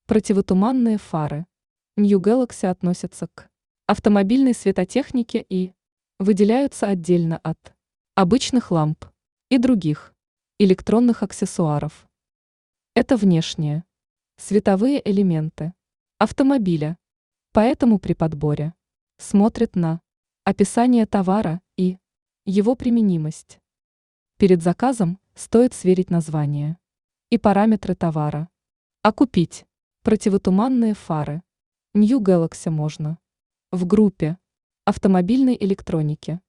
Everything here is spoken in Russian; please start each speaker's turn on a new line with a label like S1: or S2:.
S1: Противотуманные фары. New Galaxy относятся к автомобильной светотехнике и выделяются отдельно от обычных ламп и других электронных аксессуаров. Это внешние световые элементы автомобиля, поэтому при подборе смотрят на описание товара и его применимость. Перед заказом стоит сверить название и параметры товара. А купить противотуманные фары New Galaxy можно в группе автомобильной электроники.